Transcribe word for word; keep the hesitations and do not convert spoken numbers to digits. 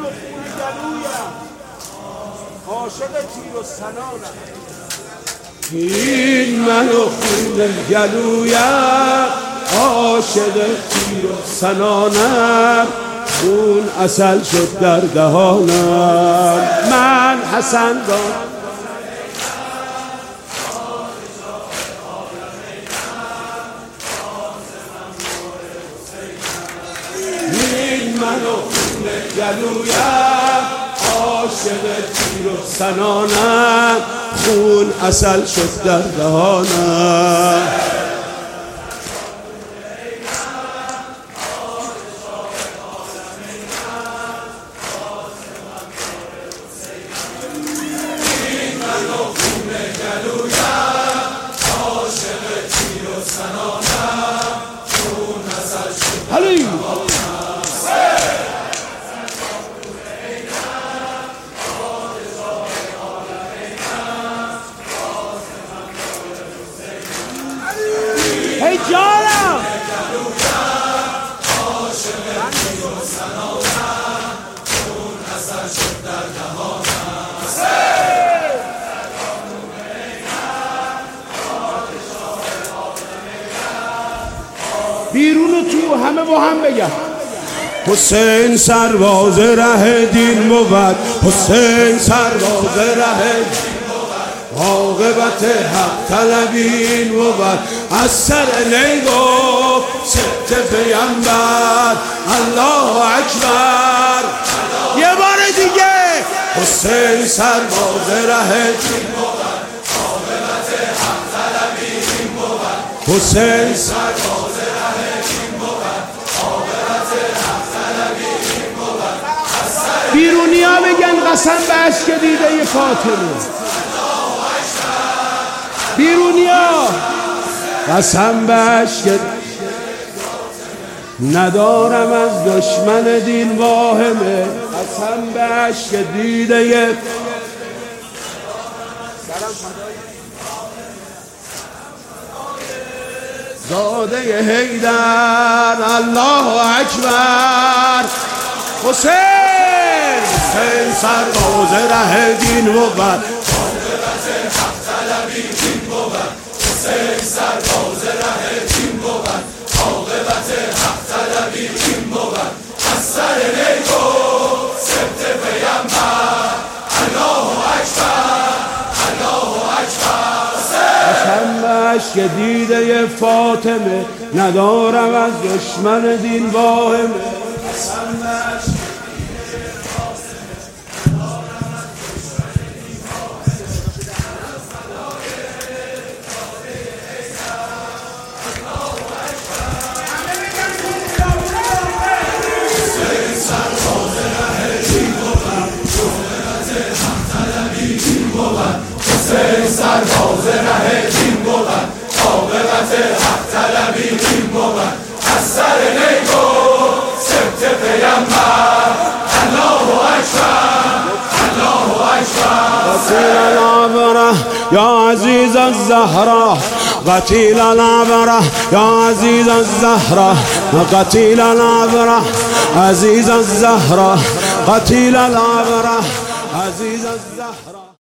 و خون گلویم، عاشق تیر و سنانم. این من و خون گلویم، عاشق تیر و سنانم. خون عسل شد در دهانم. من حسن را این من و خون گلویم، عاشق تیر و سنانم. خون عسل شد در دهانم. حالی هی جانم بیرون و تو همه با هم بگم حسین سرباز ره دین بود، حسین سرباز ره دین بود، عاقبت حق طلبین بود. از سر نیگو ست پیامبر، الله اکبر. یه بار دیگه حسین سرباز ره دین بود، عاقبت حق طلبین بود. حسین سرباز بیرونی ها بگن قسم به اشک دیده فاطمه. بیرونی ها قسم به اشک ندارم از دشمن دین واهمه. قسم به اشک دیده زاده حیدر، الله اکبر. حسین حسین سرباز ره دین بود، عاقبت حق طلبین بود. حسین سرباز ره دین بود، عاقبت حق طلبین بود. از سر نیگو سبت پیامبر، الله اکبر، الله اکبر. قسم به اشک دیده فاطمه ندارم از دشمن دین واهمه. قسم به اشک سرباز ره دین بود، عاقبت حق طلبین بود. از سر نیگو سبت پیامبر، الله اکبر، الله اکبر. قتیل الابره یا عزیز الزهرا، قتیل الابره یا عزیز الزهرا، قتیل الابره عزیز الزهرا، قتیل الابره عزیز الزهرا.